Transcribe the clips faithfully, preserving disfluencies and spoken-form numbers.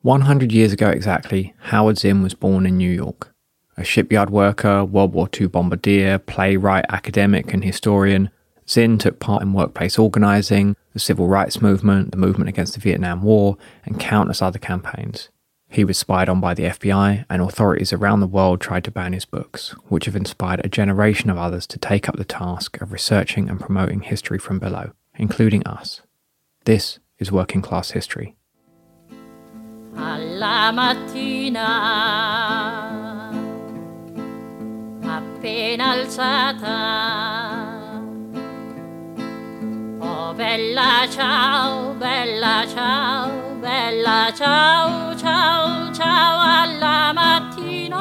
one hundred years ago exactly, Howard Zinn was born in New York. A shipyard worker, World War Two bombardier, playwright, academic and historian, Zinn took part in workplace organising, the civil rights movement, the movement against the Vietnam War, and countless other campaigns. He was spied on by the F B I, and authorities around the world tried to ban his books, which have inspired a generation of others to take up the task of researching and promoting history from below, including us. This is Working Class History. Alla mattina, appena alzata, oh bella ciao, bella ciao, bella ciao, ciao, ciao, alla mattina.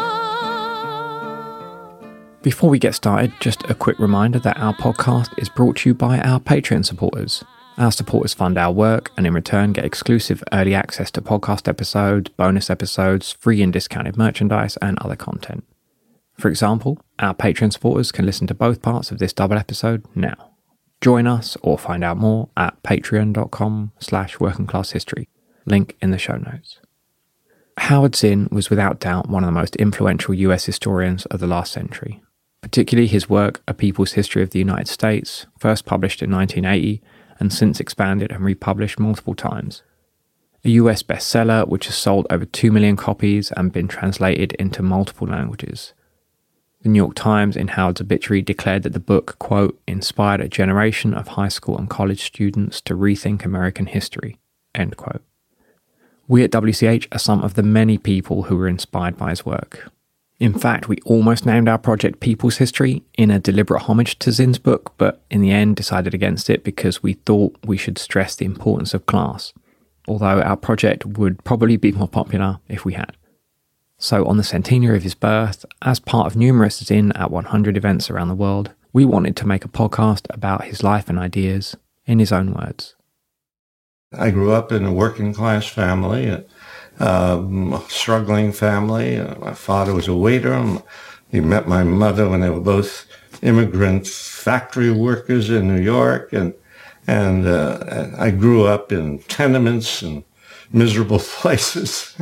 Before we get started, just a quick reminder that our podcast is brought to you by our Patreon supporters. Our supporters fund our work and in return get exclusive early access to podcast episodes, bonus episodes, free and discounted merchandise and other content. For example, our Patreon supporters can listen to both parts of this double episode now. Join us or find out more at patreon.com slash workingclasshistory. Link in the show notes. Howard Zinn was without doubt one of the most influential U S historians of the last century, particularly his work A People's History of the United States, first published in nineteen eighty, and since expanded and republished multiple times. A U S bestseller which has sold over two million copies and been translated into multiple languages. The New York Times, in Howard's obituary, declared that the book, quote, inspired a generation of high school and college students to rethink American history, end quote. We at W C H are some of the many people who were inspired by his work. In fact, we almost named our project People's History in a deliberate homage to Zinn's book, but in the end decided against it because we thought we should stress the importance of class, although our project would probably be more popular if we had. So on the centenary of his birth, as part of numerous Zinn at one hundred events around the world, we wanted to make a podcast about his life and ideas in his own words. I grew up in a working class family. Um, a struggling family. Uh, my father was a waiter. He met my mother when they were both immigrant factory workers in New York, and and uh, I grew up in tenements and miserable places,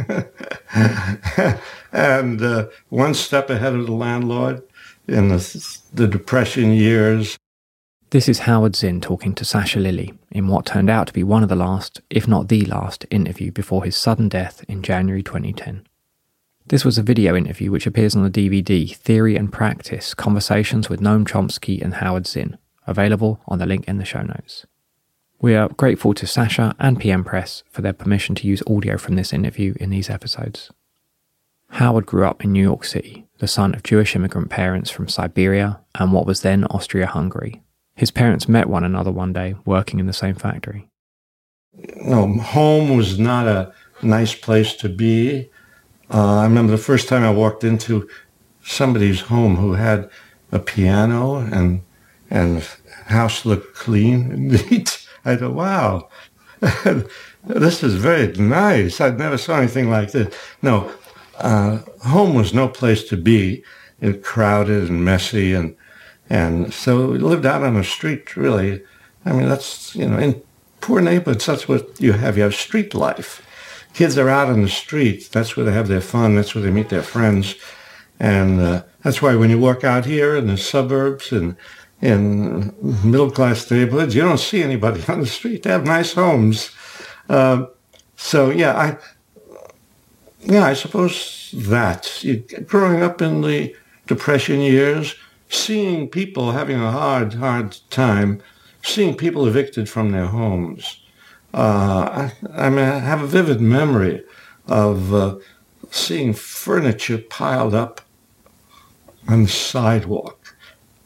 and uh, one step ahead of the landlord in the, the Depression years. This is Howard Zinn talking to Sasha Lilley in what turned out to be one of the last, if not the last, interview before his sudden death in January twenty ten. This was a video interview which appears on the D V D Theory and Practice, Conversations with Noam Chomsky and Howard Zinn, available on the link in the show notes. We are grateful to Sasha and P M Press for their permission to use audio from this interview in these episodes. Howard grew up in New York City, the son of Jewish immigrant parents from Siberia and what was then Austria-Hungary. His parents met one another one day, working in the same factory. No, home was not a nice place to be. Uh, I remember the first time I walked into somebody's home who had a piano and and house looked clean and neat. I thought, wow, this is very nice. I'd never saw anything like this. No, uh, home was no place to be. It was crowded and messy, and And so we lived out on the street, really. I mean, that's, you know, in poor neighborhoods, that's what you have. You have street life. Kids are out on the street. That's where they have their fun. That's where they meet their friends. And uh, that's why when you walk out here in the suburbs and in middle-class neighborhoods, you don't see anybody on the street. They have nice homes. Uh, so, yeah, I, yeah, I suppose that. You, growing up in the Depression years, seeing people having a hard, hard time, seeing people evicted from their homes. Uh, I, I mean, I have a vivid memory of uh, seeing furniture piled up on the sidewalk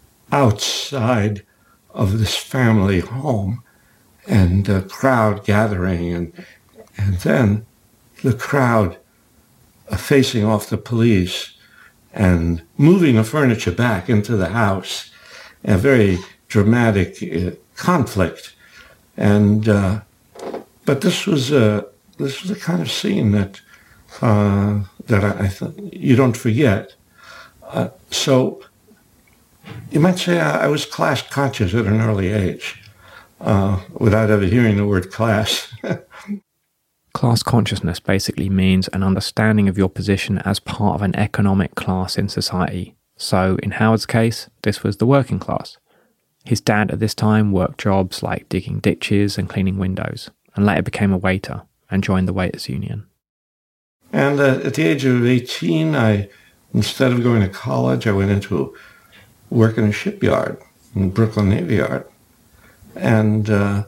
outside of this family home, and a crowd gathering, and and then the crowd uh, facing off the police and moving the furniture back into the house, a very dramatic uh, conflict. And uh, but this was a this was the kind of scene that uh, that I, I thought you don't forget. Uh, so you might say I, I was class conscious at an early age, uh, without ever hearing the word class. Class consciousness basically means an understanding of your position as part of an economic class in society. So, in Howard's case, this was the working class. His dad at this time worked jobs like digging ditches and cleaning windows, and later became a waiter and joined the Waiters Union. And uh, at the age of eighteen, I, instead of going to college, I went into work in a shipyard, in the Brooklyn Navy Yard. And uh,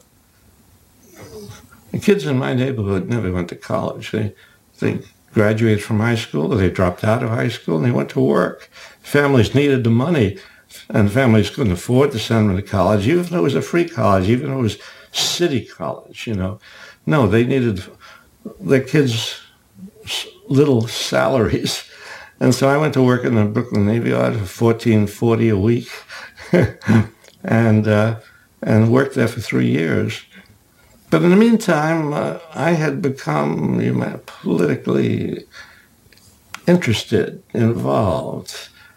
the kids in my neighborhood never went to college. They, they graduated from high school, or they dropped out of high school, and they went to work. Families needed the money, and families couldn't afford to send them to college, even though it was a free college, even though it was city college, you know. No, they needed their kids' little salaries. And so I went to work in the Brooklyn Navy Yard for fourteen forty a week, and uh, and worked there for three years. But in the meantime, uh, I had become you know, politically interested, involved,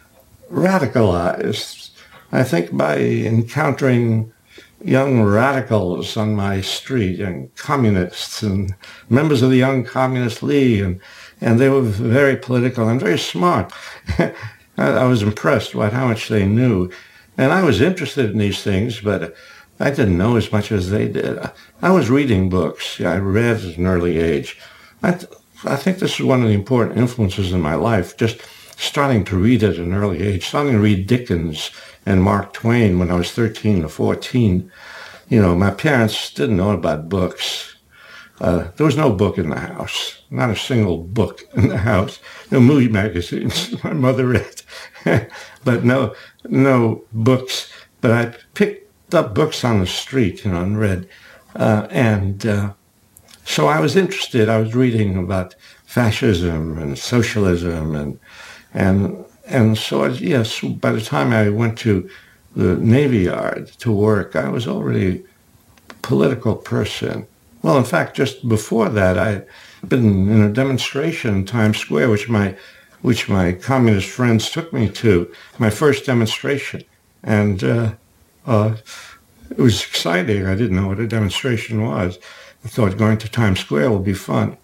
radicalized. I think by encountering young radicals on my street, and communists and members of the Young Communist League, and, and they were very political and very smart. I, I was impressed by how much they knew. And I was interested in these things, but I didn't know as much as they did. I was reading books. I read at an early age. I, th- I think this is one of the important influences in my life, just starting to read at an early age, starting to read Dickens and Mark Twain when I was thirteen or fourteen. You know, my parents didn't know about books. Uh, there was no book in the house, not a single book in the house. No movie magazines my mother read, but no, no books. But I picked up books on the street, you know, and read. Uh, and uh, so I was interested. I was reading about fascism and socialism and and and so, yes, by the time I went to the Navy Yard to work, I was already a political person. Well, in fact, just before that, I'd been in a demonstration in Times Square, which my which my communist friends took me to, my first demonstration. And uh, uh, it was exciting. I didn't know what a demonstration was. I thought going to Times Square would be fun.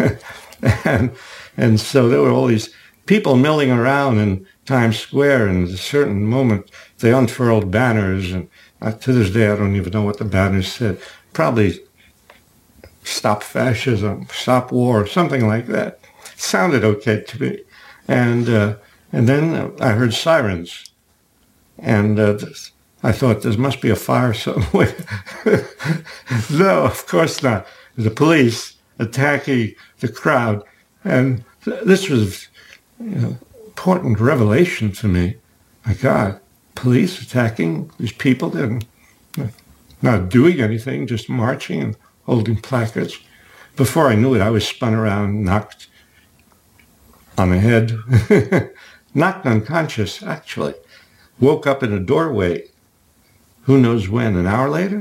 and and so there were all these people milling around in Times Square, and at a certain moment they unfurled banners, and uh, to this day I don't even know what the banners said. Probably stop fascism, stop war, something like that. It sounded okay to me. And uh, and then I heard sirens, and uh, I thought there must be a fire somewhere. No, of course not. The police attacking the crowd, and th- this was You know, important revelation to me. My God, police attacking these people, they're not doing anything, just marching and holding placards. Before I knew it, I was spun around, knocked on the head, knocked unconscious, actually. Woke up in a doorway, who knows when, an hour later?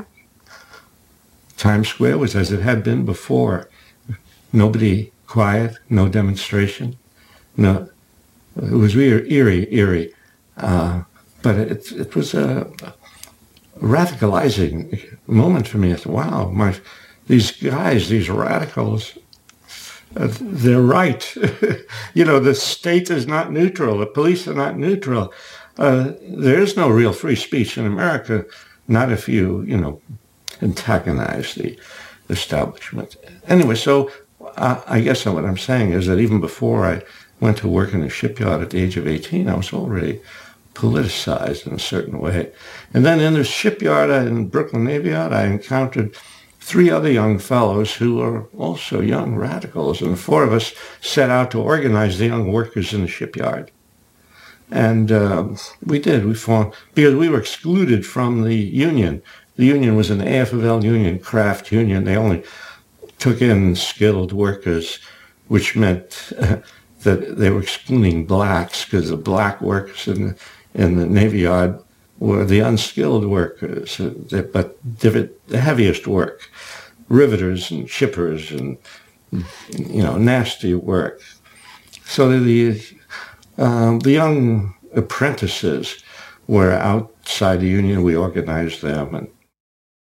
Times Square was as it had been before. Nobody, quiet, no demonstration. No, it was eerie, eerie, eerie. Uh, but it, it was a radicalizing moment for me. I thought, wow, my, these guys, these radicals, uh, they're right. You know, the state is not neutral. The police are not neutral. Uh, there is no real free speech in America, not if you, you know, antagonize the establishment. Anyway, so uh, I guess what I'm saying is that even before I went to work in a shipyard at the age of eighteen, I was already politicized in a certain way. And then in the shipyard in Brooklyn Navy Yard, I encountered three other young fellows who were also young radicals, and the four of us set out to organize the young workers in the shipyard. And uh, we did. We formed, because we were excluded from the union. The union was an A F L union, craft union. They only took in skilled workers, which meant uh, that they were excluding blacks, because the black workers in the, in the Navy Yard were the unskilled workers, uh, but the heaviest work, riveters and shippers and, you know, nasty work. So the um, the young apprentices were outside the union. We organized them. And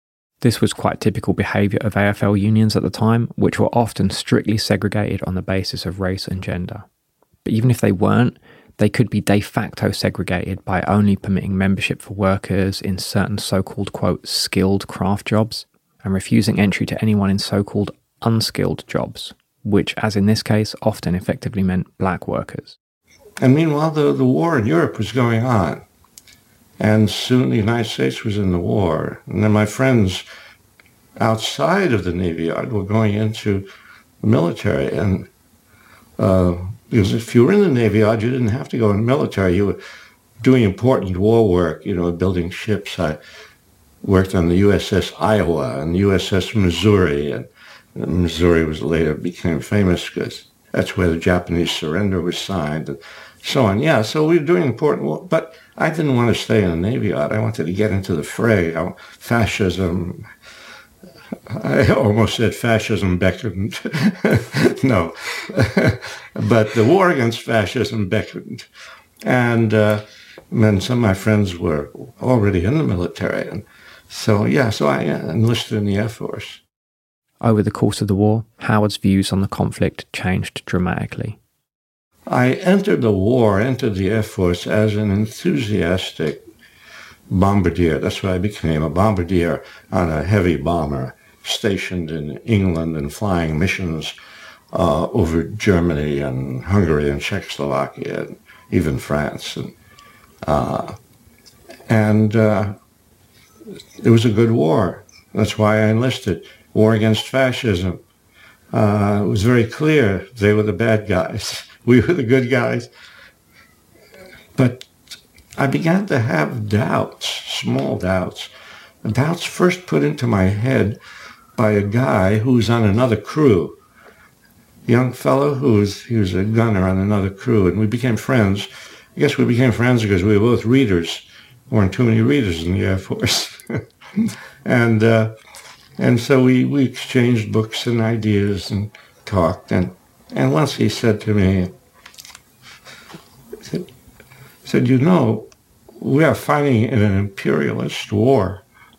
This was quite typical behaviour of A F L unions at the time, which were often strictly segregated on the basis of race and gender. But even if they weren't, they could be de facto segregated by only permitting membership for workers in certain so-called, quote, skilled craft jobs, and refusing entry to anyone in so-called unskilled jobs, which, as in this case, often effectively meant black workers. And meanwhile, the, the war in Europe was going on. And soon the United States was in the war. And then my friends outside of the Navy Yard were going into the military. And uh, because if you were in the Navy Yard, you didn't have to go in the military. You were doing important war work, you know, building ships. I worked on the U S S Iowa and the U S S Missouri. And Missouri was later became famous because that's where the Japanese surrender was signed and so on. Yeah, so we were doing important work. But I didn't want to stay in the Navy Yard. I wanted to get into the fray. You know, fascism, I almost said fascism beckoned. No. But the war against fascism beckoned. And uh, then some of my friends were already in the military. And so, yeah, so I enlisted in the Air Force. Over the course of the war, Howard's views on the conflict changed dramatically. I entered the war, entered the Air Force as an enthusiastic bombardier. That's what I became, a bombardier on a heavy bomber stationed in England and flying missions uh, over Germany and Hungary and Czechoslovakia and even France. And, uh, and uh, it was a good war. That's why I enlisted. War against fascism. Uh, it was very clear they were the bad guys. We were the good guys. But I began to have doubts, small doubts. Doubts first put into my head by a guy who was on another crew. A young fellow who was, he was a gunner on another crew, and we became friends. I guess we became friends because we were both readers. There weren't too many readers in the Air Force. and uh, and so we, we exchanged books and ideas and talked. And, and once he said to me, he said, you know, we are fighting in an imperialist war.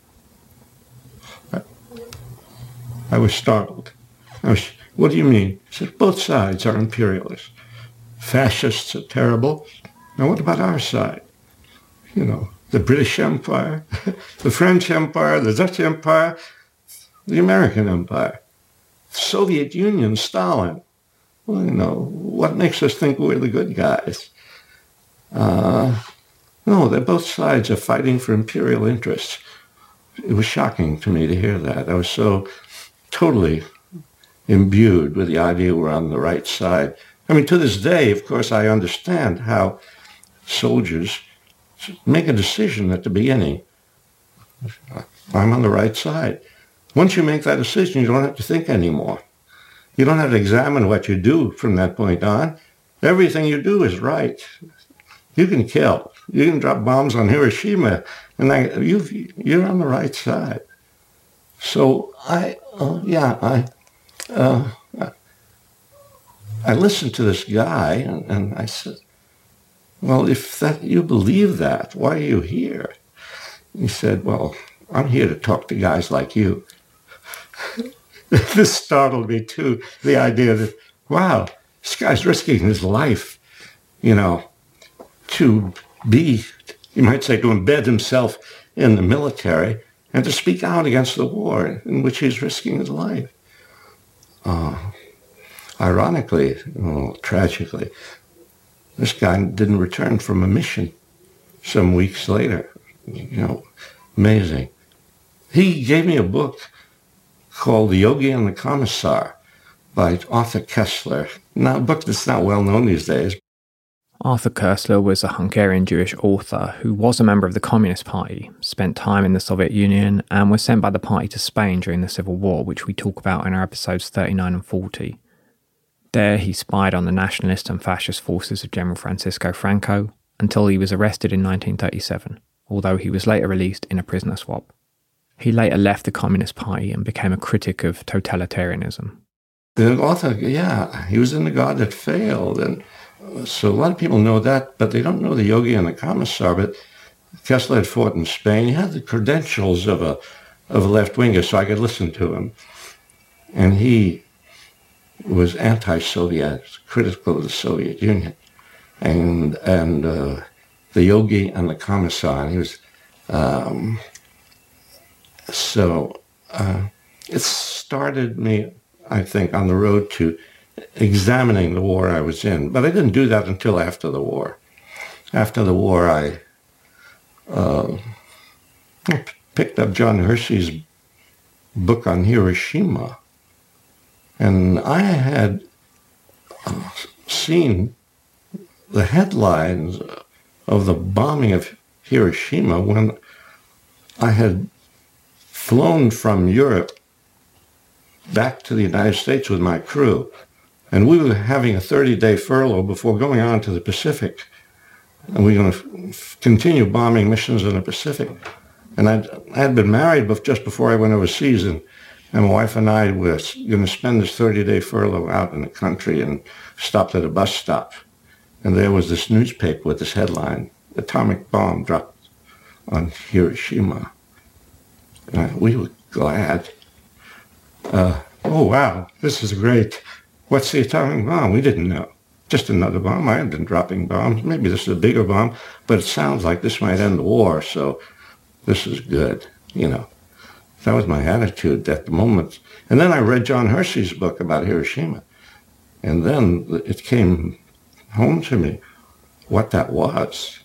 I, I was startled. I was, what do you mean? He said, both sides are imperialists. Fascists are terrible. Now what about our side? You know, the British Empire, the French Empire, the Dutch Empire, the American Empire, Soviet Union, Stalin. Well, you know, what makes us think we're the good guys? Uh, no, they're both sides are fighting for imperial interests. It was shocking to me to hear that. I was so totally imbued with the idea we're on the right side. I mean, to this day, of course, I understand how soldiers make a decision at the beginning. I'm on the right side. Once you make that decision, you don't have to think anymore. You don't have to examine what you do from that point on. Everything you do is right. You can kill. You can drop bombs on Hiroshima, and I, you've, you're on the right side. So I, uh, yeah, I, uh, I listened to this guy, and, and I said, well, if that you believe that, why are you here? He said, well, I'm here to talk to guys like you. This startled me, too, the idea that, wow, this guy's risking his life, you know, to be, you might say, to embed himself in the military and to speak out against the war in which he's risking his life. Uh, ironically, well, tragically, this guy didn't return from a mission some weeks later. You know, amazing. He gave me a book called The Yogi and the Commissar by Arthur Koestler. Now, a book that's not well known these days. Arthur Koestler was a Hungarian Jewish author who was a member of the Communist Party, spent time in the Soviet Union, and was sent by the party to Spain during the Civil War, which we talk about in our episodes thirty-nine and forty. There, he spied on the nationalist and fascist forces of General Francisco Franco until he was arrested in nineteen thirty-seven, although he was later released in a prisoner swap. He later left the Communist Party and became a critic of totalitarianism. The author, yeah, he was in the Guard that failed, and so a lot of people know that, but they don't know the Yogi and the Commissar. But Koestler had fought in Spain. He had the credentials of a of a left-winger so I could listen to him. And he was anti-Soviet, critical of the Soviet Union. And and uh, the Yogi and the Commissar. And he was, um, so uh, it started me, I think, on the road to examining the war I was in. But I didn't do that until after the war. After the war, I uh, picked up John Hersey's book on Hiroshima. And I had uh, seen the headlines of the bombing of Hiroshima when I had flown from Europe back to the United States with my crew. And we were having a thirty-day furlough before going on to the Pacific. And we were going to f- continue bombing missions in the Pacific. And I'd, I had been married just before I went overseas, and, and my wife and I were going to spend this thirty-day furlough out in the country, and stopped at a bus stop. And there was this newspaper with this headline, "Atomic Bomb Dropped on Hiroshima." And we were glad. Uh, oh, wow, this is great. What's the atomic bomb? We didn't know. Just another bomb. I had been dropping bombs. Maybe this is a bigger bomb, but it sounds like this might end the war, so this is good, you know. That was my attitude at the moment. And then I read John Hersey's book about Hiroshima. And then it came home to me what that was.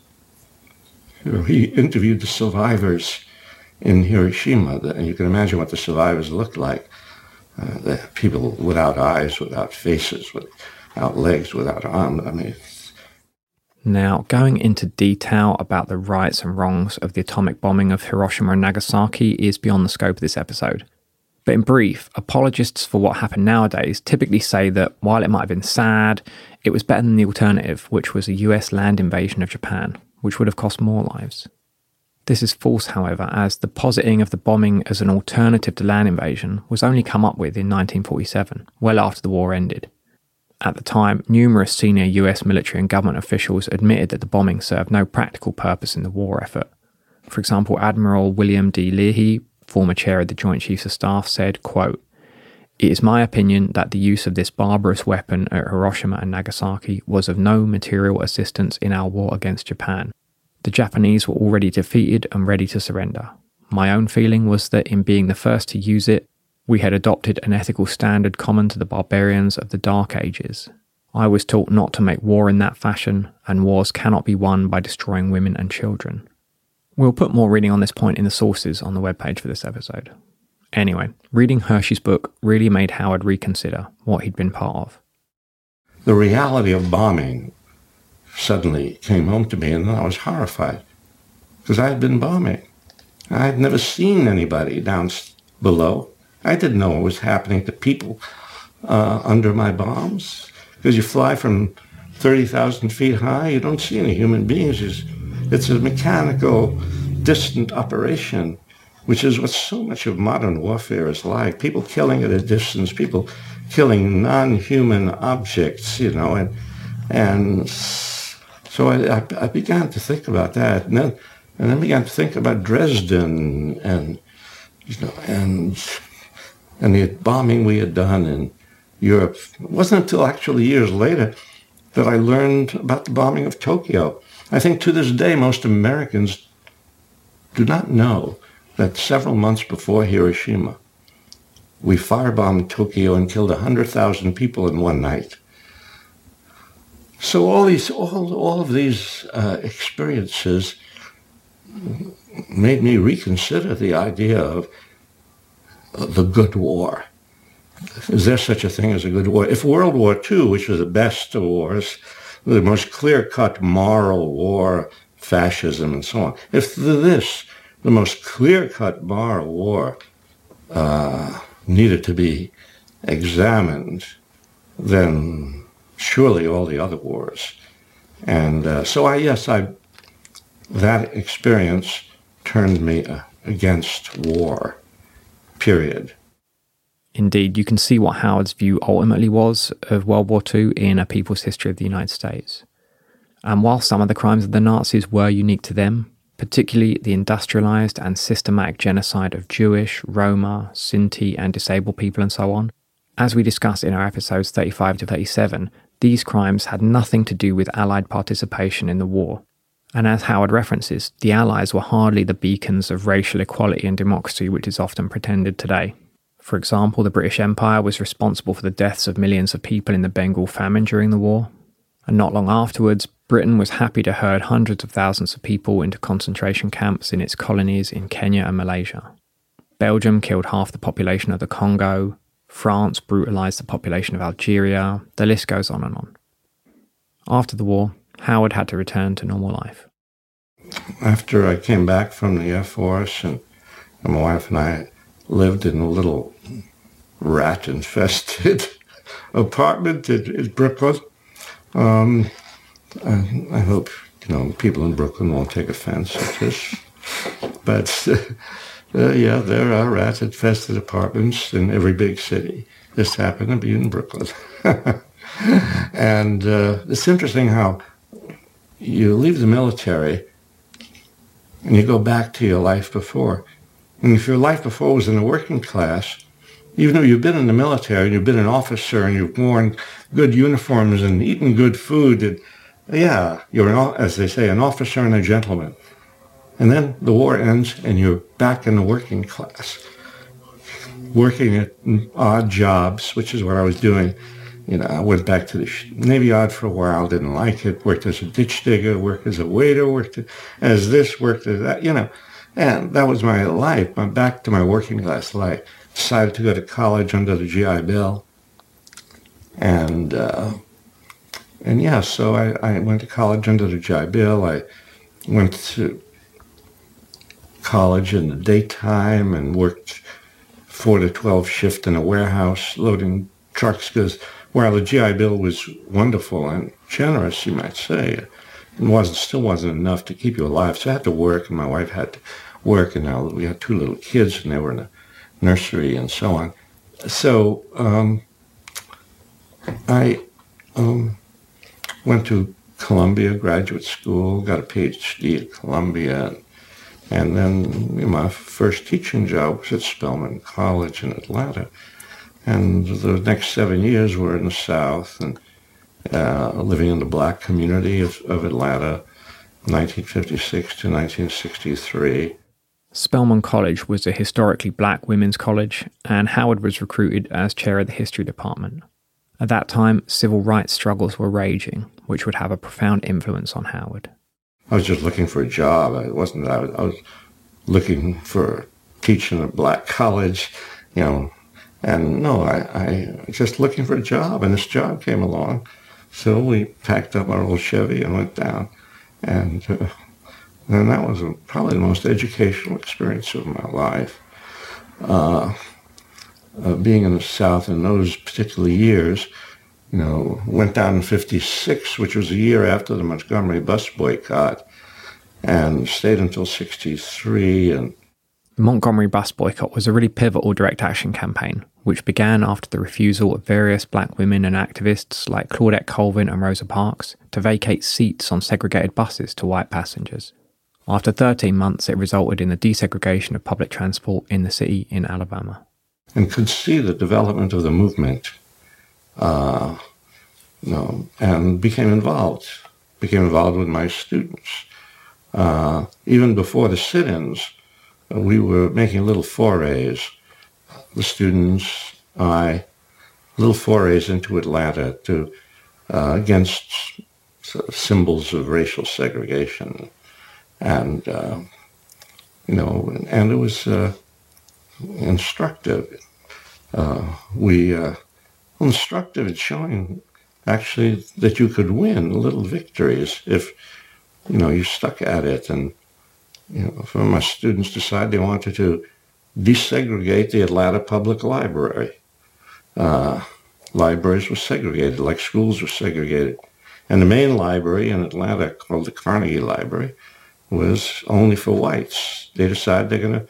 You know, he interviewed the survivors in Hiroshima, and you can imagine what the survivors looked like. Uh, the people without eyes, without faces, without legs, without arms. I mean, now, going into detail about the rights and wrongs of the atomic bombing of Hiroshima and Nagasaki is beyond the scope of this episode. But in brief, apologists for what happened nowadays typically say that while it might have been sad, it was better than the alternative, which was a U S land invasion of Japan, which would have cost more lives. This is false, however, as the positing of the bombing as an alternative to land invasion was only come up with in nineteen forty-seven, well after the war ended. At the time, numerous senior U S military and government officials admitted that the bombing served no practical purpose in the war effort. For example, Admiral William D. Leahy, former chair of the Joint Chiefs of Staff, said, quote, "It is my opinion that the use of this barbarous weapon at Hiroshima and Nagasaki was of no material assistance in our war against Japan. The Japanese were already defeated and ready to surrender. My own feeling was that in being the first to use it, we had adopted an ethical standard common to the barbarians of the Dark Ages. I was taught not to make war in that fashion, and wars cannot be won by destroying women and children." We'll put more reading on this point in the sources on the webpage for this episode. Anyway, reading Hershey's book really made Howard reconsider what he'd been part of. The reality of bombing suddenly came home to me, and I was horrified because I had been bombing. I had never seen anybody down below. I didn't know what was happening to people uh, under my bombs, because you fly from thirty thousand feet high, you don't see any human beings. It's, it's a mechanical, distant operation, which is what so much of modern warfare is like. People killing at a distance, people killing non-human objects, you know, and and so I, I, I began to think about that, and then and then began to think about Dresden and you know and and the bombing we had done in Europe. It wasn't until actually years later that I learned about the bombing of Tokyo. I think to this day most Americans do not know that several months before Hiroshima, we firebombed Tokyo and killed one hundred thousand people in one night. So all these, all, all of these uh, experiences made me reconsider the idea of uh, the good war. Is there such a thing as a good war? If World War Two, which was the best of wars, the most clear-cut moral war, fascism and so on, if this, the most clear-cut moral war, uh, needed to be examined, then surely all the other wars. And uh, so I, yes, I, that experience turned me uh, against war, period. Indeed, you can see what Howard's view ultimately was of World War Two in A People's History of the United States. And while some of the crimes of the Nazis were unique to them, particularly the industrialized and systematic genocide of Jewish, Roma, Sinti, and disabled people and so on. As we discussed in our episodes thirty-five to thirty-seven, these crimes had nothing to do with Allied participation in the war. And as Howard references, the Allies were hardly the beacons of racial equality and democracy which is often pretended today. For example, the British Empire was responsible for the deaths of millions of people in the Bengal famine during the war. And not long afterwards, Britain was happy to herd hundreds of thousands of people into concentration camps in its colonies in Kenya and Malaysia. Belgium killed half the population of the Congo. France brutalised the population of Algeria. The list goes on and on. After the war, Howard had to return to normal life. After I came back from the Air Force, and my wife and I lived in a little rat-infested apartment in, in Brooklyn. Um, I, I hope, you know, people in Brooklyn won't take offense at this. But, uh, yeah, there are rat-infested apartments in every big city. This happened to be in Brooklyn. And uh, it's interesting how you leave the military and you go back to your life before. And if your life before was in the working class, even though you've been in the military and you've been an officer and you've worn good uniforms and eaten good food, and, yeah, you're, an, as they say, an officer and a gentleman. And then the war ends and you're back in the working class, working at odd jobs, which is what I was doing. You know, I went back to the Navy Yard for a while, didn't like it, worked as a ditch digger, worked as a waiter, worked as this, worked as that, you know. And that was my life, my back to my working class life. Decided to go to college under the G I Bill. And, uh, and yeah, so I, I went to college under the G I Bill. I went to college in the daytime and worked four to twelve shift in a warehouse loading trucks, because while the G I Bill was wonderful and generous, you might say, it wasn't still wasn't enough to keep you alive. So I had to work, and my wife had to work, and now we had two little kids, and they were in the nursery and so on. So um, I um, went to Columbia Graduate School, got a P H D at Columbia, and then you know, my first teaching job was at Spelman College in Atlanta. And the next seven years were in the South, and uh, living in the black community of, of Atlanta, nineteen fifty-six to nineteen sixty-three. Spelman College was a historically black women's college, and Howard was recruited as chair of the history department. At that time, civil rights struggles were raging, which would have a profound influence on Howard. I was just looking for a job. It wasn't that I was, I was looking for teaching at a black college, you know. And no, I, I was just looking for a job, and this job came along. So we packed up our old Chevy and went down. And, uh, and that was a, probably the most educational experience of my life. Uh, uh, being in the South in those particular years, you know, went down in fifty-six, which was a year after the Montgomery bus boycott, and stayed until sixty-three. And the Montgomery bus boycott was a really pivotal direct action campaign, which began after the refusal of various black women and activists like Claudette Colvin and Rosa Parks to vacate seats on segregated buses to white passengers. After thirteen months, it resulted in the desegregation of public transport in the city in Alabama. And could see the development of the movement, uh, you know, and became involved, became involved with my students. Uh, even before the sit-ins, we were making little forays, the students, I, little forays into Atlanta to uh, against sort of symbols of racial segregation, and uh, you know, and it was uh, instructive. Uh, we uh, instructive in showing actually that you could win little victories if you know you stuck at it. And you know, some of my students decided they wanted to desegregate the Atlanta Public Library. Uh, libraries were segregated, like schools were segregated. And the main library in Atlanta, called the Carnegie Library, was only for whites. They decided they're going to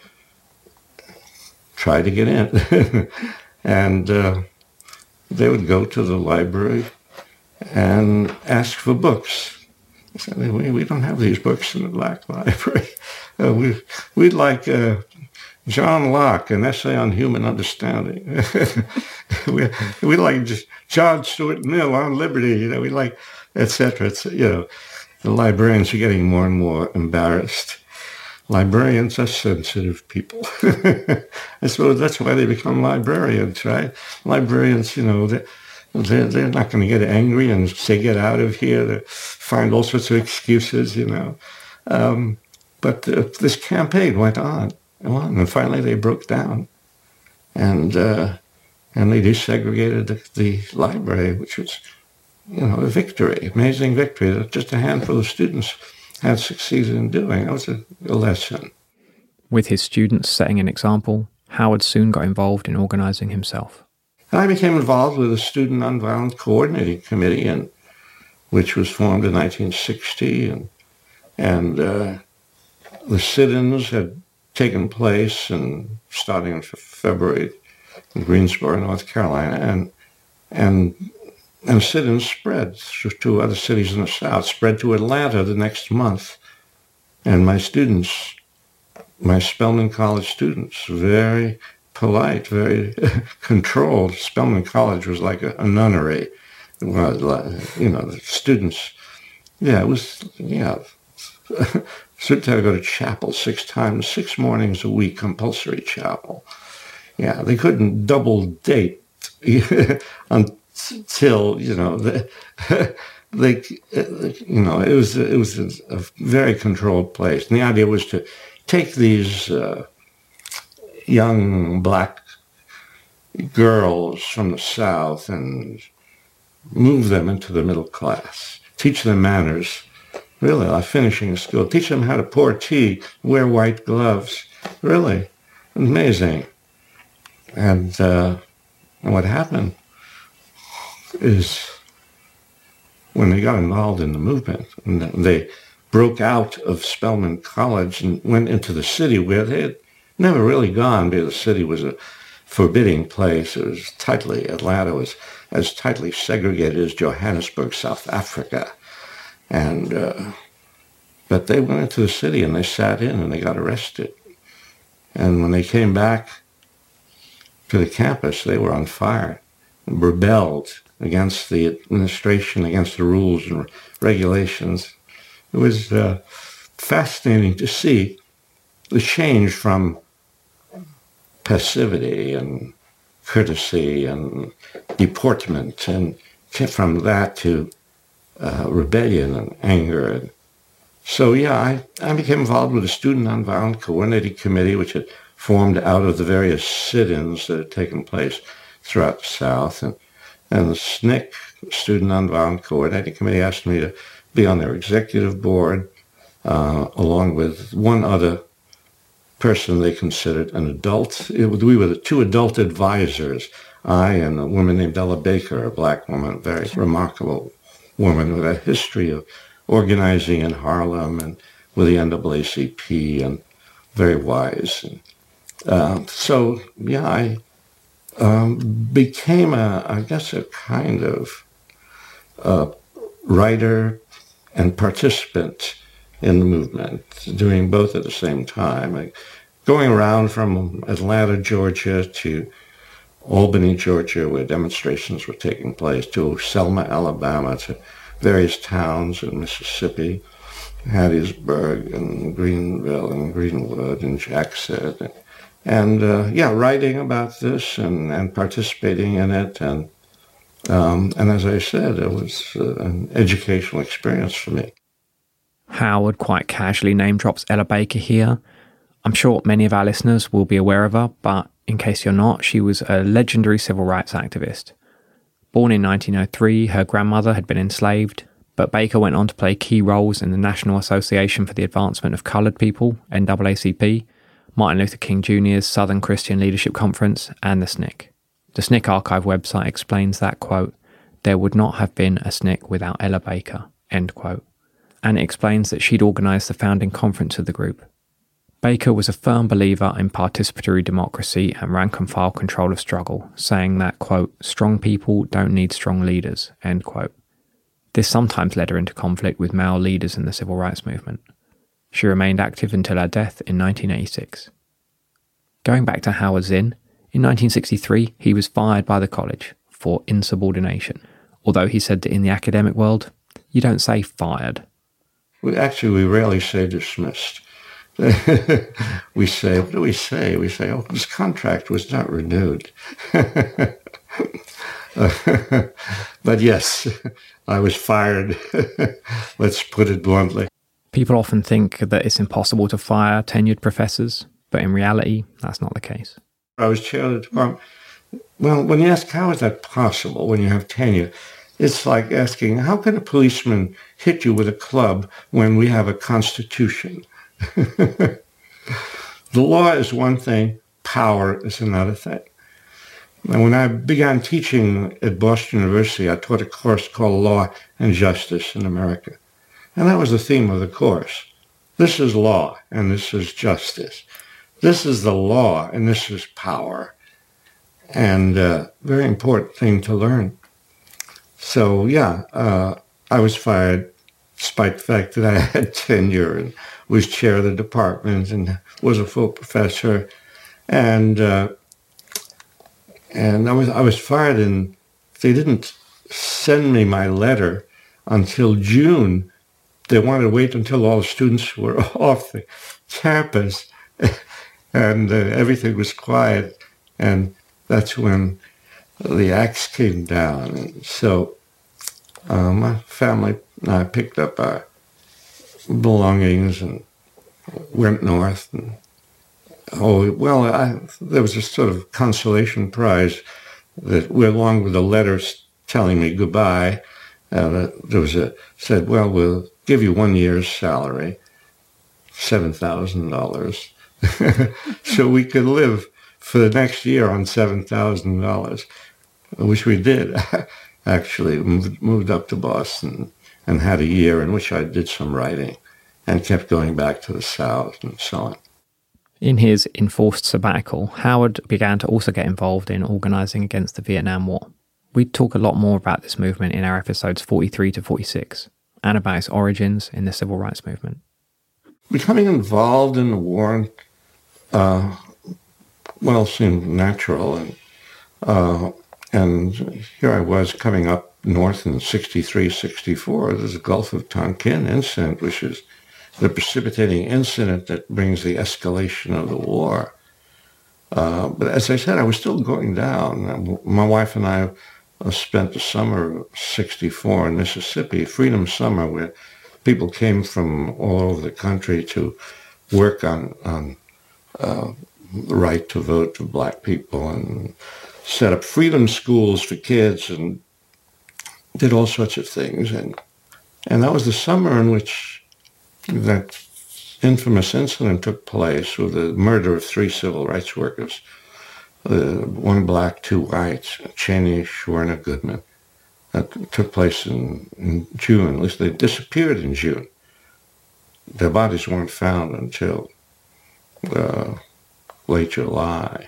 try to get in. And uh, they would go to the library and ask for books. I said, we, we don't have these books in the Black Library. Uh, we, we'd like uh, John Locke, An Essay on Human Understanding. we, we like John Stuart Mill on Liberty. You know, we like, et cetera. It's, you know, the librarians are getting more and more embarrassed. Librarians are sensitive people. I suppose that's why they become librarians, right? Librarians, you know, they, they're, they're not going to get angry and say, get out of here. They find all sorts of excuses, you know. Um, but uh, this campaign went on and on, and finally they broke down. And uh, and they desegregated the, the library, which was, you know, a victory, amazing victory that just a handful of students had succeeded in doing. That was a, a lesson. With his students setting an example, Howard soon got involved in organizing himself. I became involved with the Student Nonviolent Coordinating Committee, and, which was formed in nineteen sixty, and, and uh, the sit-ins had taken place and starting in February in Greensboro, North Carolina, and and and sit-ins spread to other cities in the South, spread to Atlanta the next month. And my students, my Spelman College students, very polite, very controlled. Spelman College was like a, a nunnery. It was like, you know, the students, yeah, it was, yeah. Students had to go to chapel six times, six mornings a week, compulsory chapel. Yeah, they couldn't double date until, you know, they, they, you know, it was it was a, a very controlled place. And the idea was to take these uh, young black girls from the South and move them into the middle class, teach them manners, really, like finishing school, teach them how to pour tea, wear white gloves, really, amazing. And, uh, and what happened is when they got involved in the movement, and they broke out of Spelman College and went into the city where they had never really gone, because the city was a forbidding place. It was tightly, Atlanta was as tightly segregated as Johannesburg, South Africa. And, uh, but they went into the city and they sat in and they got arrested. And when they came back to the campus, they were on fire and rebelled against the administration, against the rules and regulations. It was uh, fascinating to see the change from passivity and courtesy and deportment, and from that to uh, rebellion and anger. And so, yeah, I, I became involved with the Student Nonviolent Coordinating Committee, which had formed out of the various sit-ins that had taken place throughout the South. And, and the S N C C, Student Nonviolent Coordinating Committee, asked me to be on their executive board, uh, along with one other person they considered an adult. It, we were the two adult advisors, I and a woman named Ella Baker, a black woman, a very remarkable woman with a history of organizing in Harlem and with the N double A C P, and very wise. And, uh, so, yeah, I um, became, a, I guess, a kind of uh, writer and participant in the movement, doing both at the same time. Like going around from Atlanta, Georgia to Albany, Georgia, where demonstrations were taking place, to Selma, Alabama, to various towns in Mississippi, Hattiesburg and Greenville and Greenwood and Jackson. And, and uh, yeah, writing about this and, and participating in it. And, um, and as I said, it was uh, an educational experience for me. Howard quite casually name drops Ella Baker here. I'm sure many of our listeners will be aware of her, but in case you're not, she was a legendary civil rights activist. Born in nineteen oh three, her grandmother had been enslaved, but Baker went on to play key roles in the National Association for the Advancement of Coloured People, N double A C P, Martin Luther King Junior's Southern Christian Leadership Conference, and the S N C C. The S N C C archive website explains that, quote, "There would not have been a S N C C without Ella Baker," end quote. And it explains that she'd organised the founding conference of the group. Baker was a firm believer in participatory democracy and rank-and-file control of struggle, saying that, quote, "strong people don't need strong leaders," end quote. This sometimes led her into conflict with male leaders in the civil rights movement. She remained active until her death in nineteen eighty-six. Going back to Howard Zinn, in nineteen sixty-three he was fired by the college for insubordination, although he said that in the academic world, you don't say fired. We, actually, we rarely say dismissed. we say, what do we say? We say, oh, his contract was not renewed. But yes, I was fired. Let's put it bluntly. People often think that it's impossible to fire tenured professors, but in reality, that's not the case. I was chair of the department. Well, when you ask how is that possible when you have tenure, it's like asking, how can a policeman hit you with a club when we have a constitution? The law is one thing, power is another thing. And when I began teaching at Boston University, I taught a course called Law and Justice in America. And that was the theme of the course. This is law, and this is justice. This is the law, and this is power. And uh, very important thing to learn. So, yeah, uh, I was fired despite the fact that I had tenure and was chair of the department and was a full professor. And uh, and I was I was fired, and they didn't send me my letter until June. They wanted to wait until all the students were off the campus and uh, everything was quiet. And that's when the axe came down. And so uh, my family and I picked up our belongings and went north. And, oh, well, I, there was a sort of consolation prize that, along with the letters telling me goodbye, uh, there was a, said, well, we'll give you one year's salary, seven thousand dollars, so we could live for the next year on seven thousand dollars, which we did. Actually, moved, moved up to Boston and had a year in which I did some writing and kept going back to the South and so on. In his enforced sabbatical, Howard began to also get involved in organising against the Vietnam War. We talk a lot more about this movement in our episodes forty-three to forty-six, and about its origins in the civil rights movement. Becoming involved in the war, uh, well, seemed natural. And, uh, and here I was coming up north in sixty-three, sixty-four. There's the Gulf of Tonkin incident, which is the precipitating incident that brings the escalation of the war. Uh, but as I said, I was still going down. My wife and I uh, spent the summer of sixty-four in Mississippi, Freedom Summer, where people came from all over the country to work on, on uh, the right to vote for black people and set up freedom schools for kids and did all sorts of things. And, and that was the summer in which that infamous incident took place with the murder of three civil rights workers, uh, one black, two whites, Cheney, Schwerner, Goodman. That took place in, in June. At least they disappeared in June. Their bodies weren't found until uh, late July,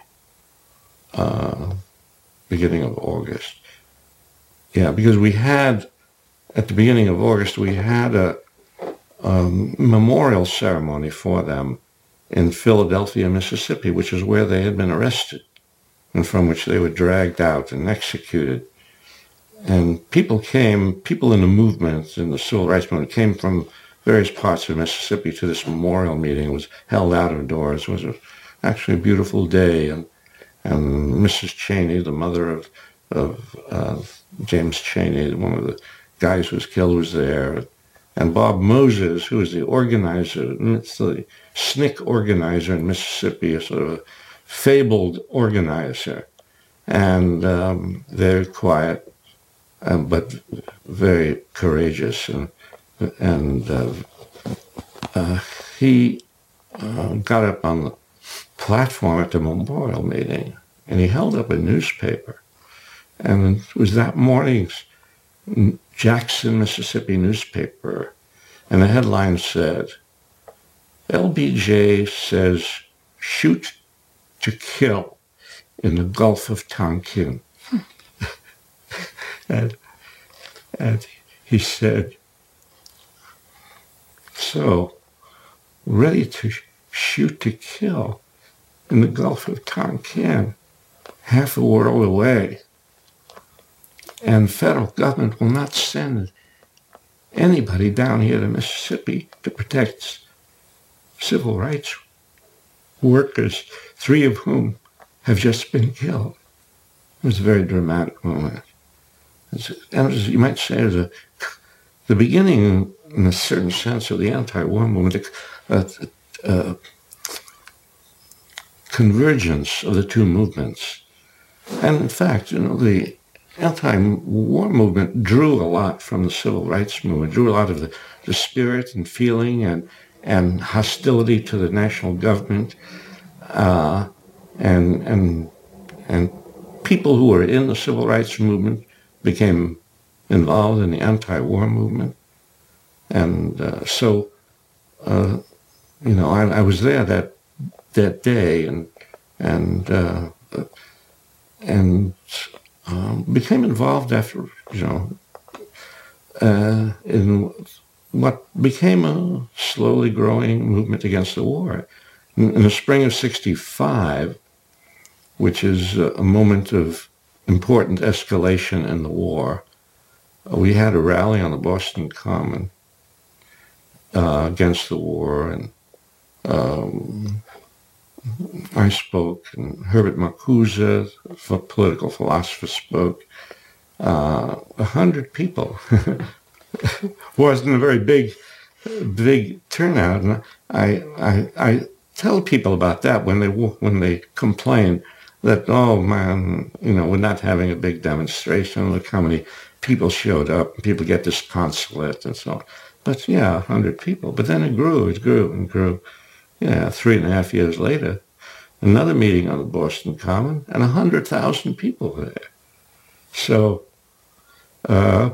uh, beginning of August. Yeah, because we had, at the beginning of August, we had a Um, memorial ceremony for them in Philadelphia, Mississippi, which is where they had been arrested and from which they were dragged out and executed. And people came, people in the movement, in the civil rights movement, came from various parts of Mississippi to this memorial meeting. It was held out of doors. It was a, actually a beautiful day. And, and Missus Cheney, the mother of, of uh, James Cheney, one of the guys who was killed, was there. And Bob Moses, who was the organizer, the S N C C organizer in Mississippi, a sort of a fabled organizer, and um, very quiet, uh, but very courageous. And, and uh, uh, he uh, got up on the platform at the memorial meeting, and he held up a newspaper. And it was that morning's Jackson, Mississippi newspaper, and the headline said, L B J says, shoot to kill in the Gulf of Tonkin. and, and he said, "So, ready to sh- shoot to kill in the Gulf of Tonkin, half a world away. And federal government will not send anybody down here to Mississippi to protect civil rights workers, three of whom have just been killed." It was a very dramatic moment. It's, and it was, you might say, it was a, the beginning, in a certain sense, of the anti-war movement, a, a, a convergence of the two movements. And in fact, you know, the anti-war movement drew a lot from the civil rights movement, drew a lot of the, the spirit and feeling and, and hostility to the national government, uh, and, and, and people who were in the civil rights movement became involved in the anti-war movement. And uh, so, uh, you know, I, I was there that that day and and uh, and um, became involved after, you know, uh, in what became a slowly growing movement against the war. In, in the spring of sixty-five, which is a moment of important escalation in the war, we had a rally on the Boston Common uh, against the war, and um, I spoke, and Herbert Marcuse, a political philosopher, spoke. Uh, a hundred people. Wasn't a very big, big turnout, and I, I, I tell people about that when they when they complain that, oh man, you know, we're not having a big demonstration. Look how many people showed up. People get disconsolate and so on. But yeah, a hundred people. But then it grew, it grew and grew. Yeah, three and a half years later, another meeting on the Boston Common, and a hundred thousand people were there. So, uh,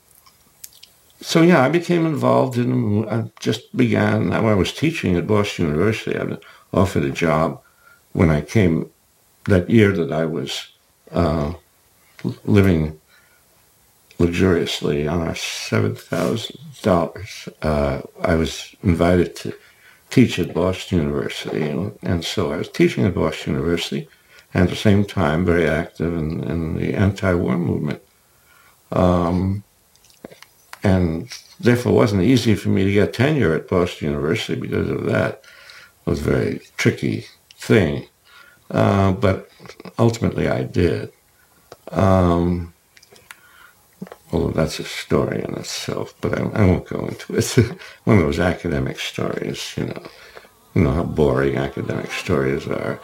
so yeah, I became involved in. I just began. I was teaching at Boston University. I was offered a job when I came. That year that I was uh, living luxuriously on our seven thousand dollars, uh, I was invited to teach at Boston University. And, and so I was teaching at Boston University, and at the same time very active in, in the anti-war movement. Um, and therefore it wasn't easy for me to get tenure at Boston University because of that. It was a very tricky thing. Uh, but ultimately I did. Um, although that's a story in itself, but I, I won't go into it. One of those academic stories, you know. You know how boring academic stories are.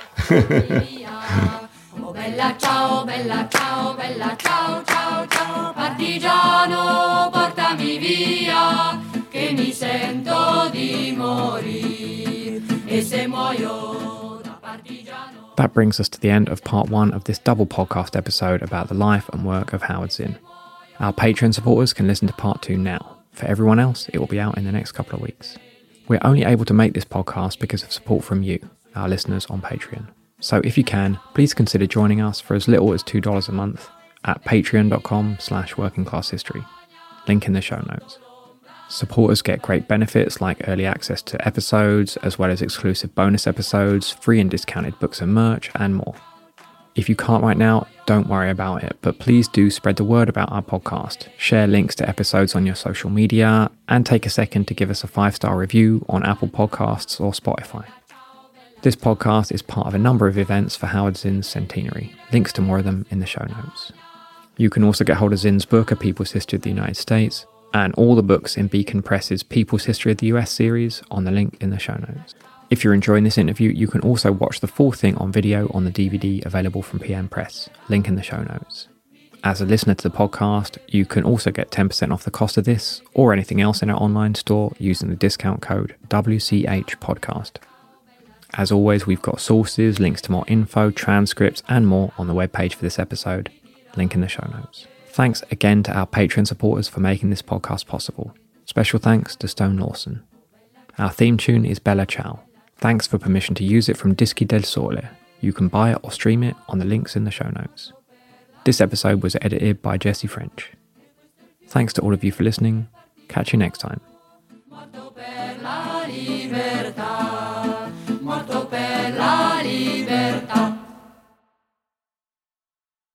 Oh bella ciao, bella ciao, bella ciao, ciao, ciao, partigiano, portami via, che mi sento di morire, e se muoio da partigiano. That brings us to the end of part one of this double podcast episode about the life and work of Howard Zinn. Our Patreon supporters can listen to part two now. For everyone else, it will be out in the next couple of weeks. We're only able to make this podcast because of support from you, our listeners on Patreon. So if you can, please consider joining us for as little as two dollars a month at patreon.com slash workingclasshistory. Link in the show notes. Supporters get great benefits like early access to episodes, as well as exclusive bonus episodes, free and discounted books and merch, and more. If you can't right now, don't worry about it, but please do spread the word about our podcast, share links to episodes on your social media, and take a second to give us a five-star review on Apple Podcasts or Spotify. This podcast is part of a number of events for Howard Zinn's centenary. Links to more of them in the show notes. You can also get hold of Zinn's book, A People's History of the United States, and all the books in Beacon Press's People's History of the U S series on the link in the show notes. If you're enjoying this interview, you can also watch the full thing on video on the D V D available from P M Press, link in the show notes. As a listener to the podcast, you can also get ten percent off the cost of this or anything else in our online store using the discount code W C H Podcast. As always, we've got sources, links to more info, transcripts, and more on the webpage for this episode, link in the show notes. Thanks again to our Patreon supporters for making this podcast possible. Special thanks to Stone Lawson. Our theme tune is Bella Ciao. Thanks for permission to use it from Dischi del Sole. You can buy it or stream it on the links in the show notes. This episode was edited by Jesse French. Thanks to all of you for listening. Catch you next time.